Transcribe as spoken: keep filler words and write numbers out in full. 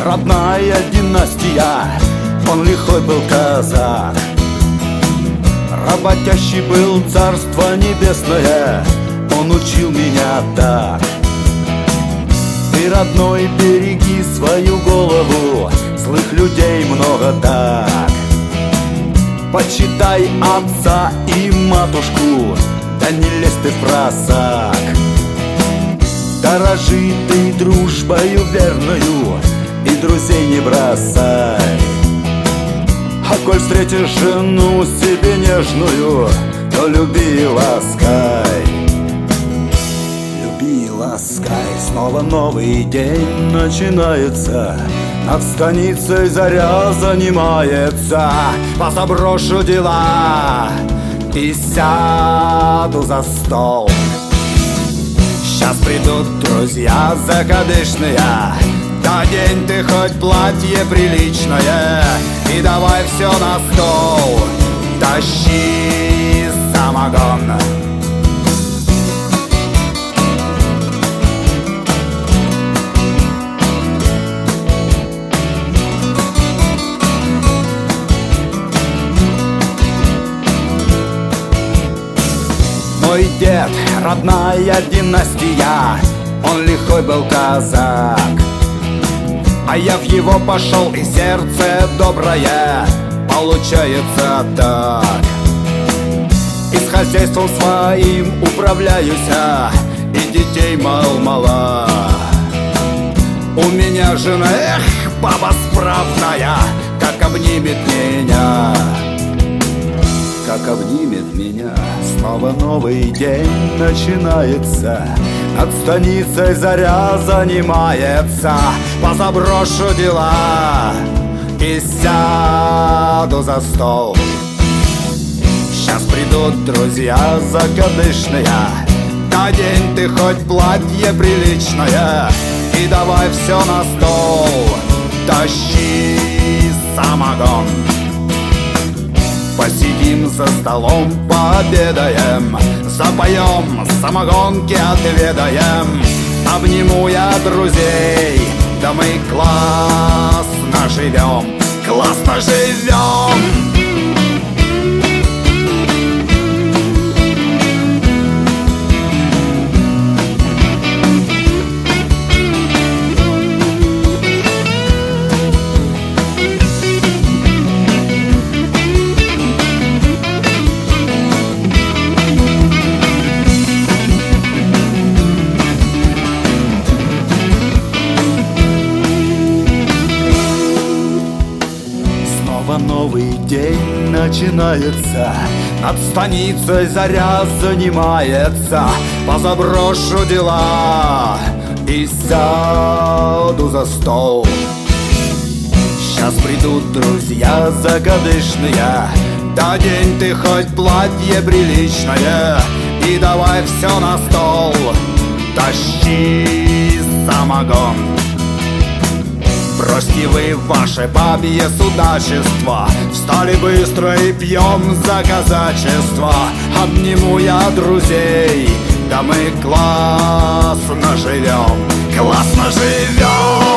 родная династия, он лихой был казак. Работящий был, царство небесное, он учил меня так: ты, родной, береги свою голову, злых людей много так. Почитай отца и матушку, да не лезь ты в просак. Дорожи ты дружбою верною и друзей не бросай. А коль встретишь жену себе нежную, то люби и ласкай. Люби и ласкай. Снова новый день начинается, над станицей заря занимается. Позаброшу дела и сяду за стол. Сейчас придут друзья закадычные, надень ты хоть платье приличное и давай все на стол, тащи самогон. Мой дед, родная династия, он лихой был казак. А я в его пошел, и сердце доброе получается так. И с хозяйством своим управляюсь, и детей мал-мала. У меня жена, эх, баба справная, как обнимет меня, как обнимет меня. Снова новый день начинается, над станицей заря занимается. Позаброшу дела и сяду за стол. Сейчас придут друзья закадычные, надень ты хоть платье приличное и давай все на стол, тащи самогон. Посидим за столом, пообедаем, запоем, самогонки отведаем. Обниму я друзей, да мы классно живем, классно живем. Новый день начинается, над станицей заря занимается. Позаброшу дела и сяду за стол. Сейчас придут друзья закадычные, надень ты хоть платье приличное и давай все на стол, тащи самогон. Бросьте вы ваше бабье судачество, встали быстро и пьем за казачество. Обниму я друзей, да мы классно живем, классно живем.